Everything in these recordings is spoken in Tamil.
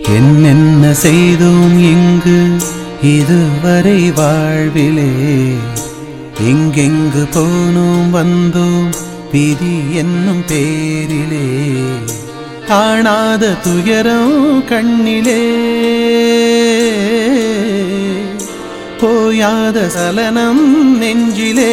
என்னென்ன செய்தோம் இங்கு இதுவரை வாழ்விலே, எங்கெங்கு போனோம் வந்தோம் விதி என்னும் பேரிலே, காணாத துயரம் கண்ணிலே, போயாத சலனம் நெஞ்சிலே.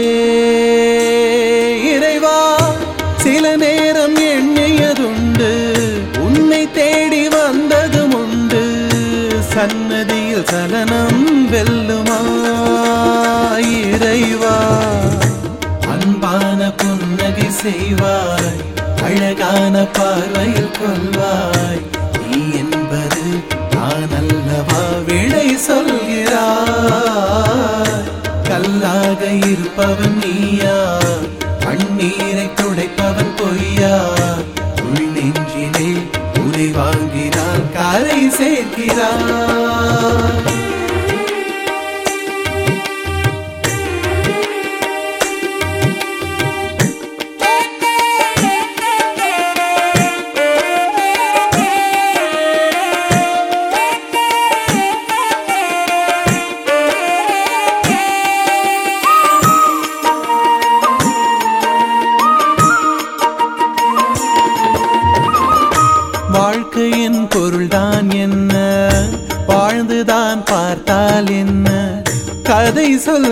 இறைவா சில நேரம் எண்ணியதுண்டு, உன்னை தேடி வந்ததும் உண்டு, சன்னதியில் சலனம் வெல்லுமா இறைவா. அன்பான புன்னகை செய்வாய், அழகான பார்வையில் கொள்வாய், நீ என்பது நான் அல்லவா விடை சொல்கிறாய். கல்லாக இருப்பவன் நீயா, கண்ணீரை துடைப்பவன் பொய்யா, உள் நெஞ்சிலே உரை வாங்கினால் கரை சேர்க்கிறாய். வாழ்க்கையின் பொருள்தான் என்ன, வாழ்ந்துதான் பார்த்தால் என்ன, கதை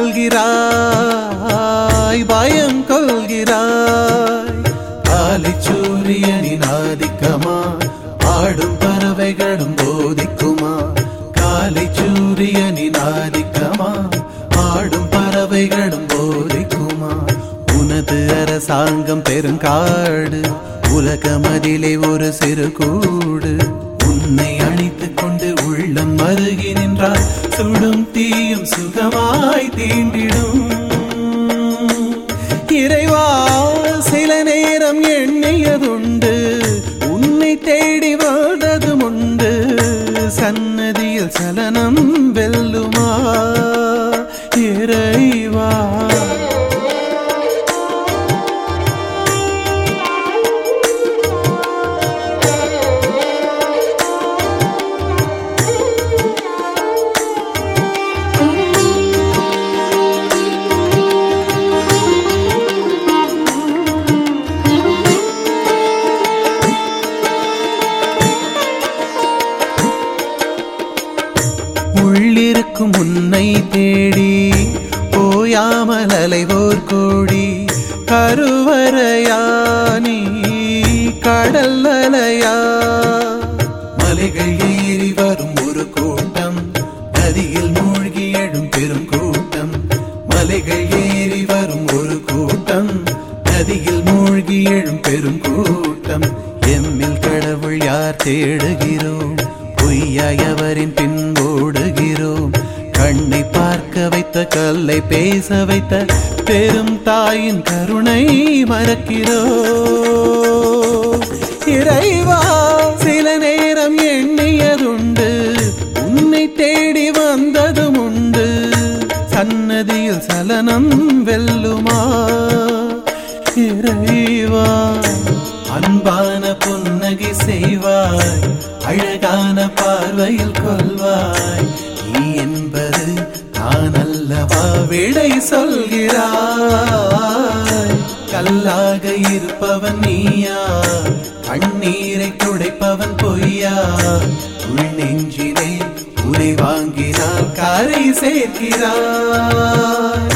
சொல்கிறாய் பயம் கொள்கிறாய். காலை சூரியனின் ஆதிக்கமா, ஆடும் பறவைகளும் போதிக்குமா, காலை சூரியனின் ஆதிக்கமா, ஆடும் பறவைகளும் போதிக்குமா. உனது அரசாங்கம் பெருங்காடு, உலகமதிலே ஒரு சிறு கூடு, உன்னை அணைத்துக் கொண்டு உள்ளம் மருகி நின்றால் சுடும் தீயும் சுகமாய் தீண்டிடும். இறைவா சில நேரம் எண்ணியதுண்டு, உன்னை தேடி வாழ்ந்ததும் உண்டு, சன்னதியில் சலனம் வெல்லுமா இறைவா. உள்ளிருக்கும் உன்னை தேடி போயாமல் அலைவோர் கோடி, கருவறையா நீ கடல் அலையா. மலைகள் ஏறி வரும் ஒரு கூட்டம், நதியில் மூழ்கி எழும் பெரும் கூட்டம், மலைகள் ஏறி வரும் ஒரு கூட்டம், நதியில் மூழ்கி எழும் பெரும் கூட்டம். எம்மில் கடவுள் யார் தேடுகிறோம், பொய்யாயவரின் பின்போடுகிறோம். கண்ணை பார்க்க வைத்த கல்லை பேச வைத்த பெரும் தாயின் கருணை மறக்கிறோம். இறைவா சில நேரம் எண்ணியதுண்டு, உன்னை தேடி வந்ததும் உண்டு, சன்னதியில் சலனம் வெல்லுமா இறைவா. அன்பான புன்னகை செய்வாய், அழகான பார்வையில் கொள்வாய், நீ என்பது நான் அல்லவா விடை சொல்கிறாய். கல்லாக இருப்பவன் நீயா, கண்ணீரை துடைப்பவன் பொய்யா, உள் நெஞ்சிலே உரை வாங்கினால் கரை சேர்க்கிறாய்.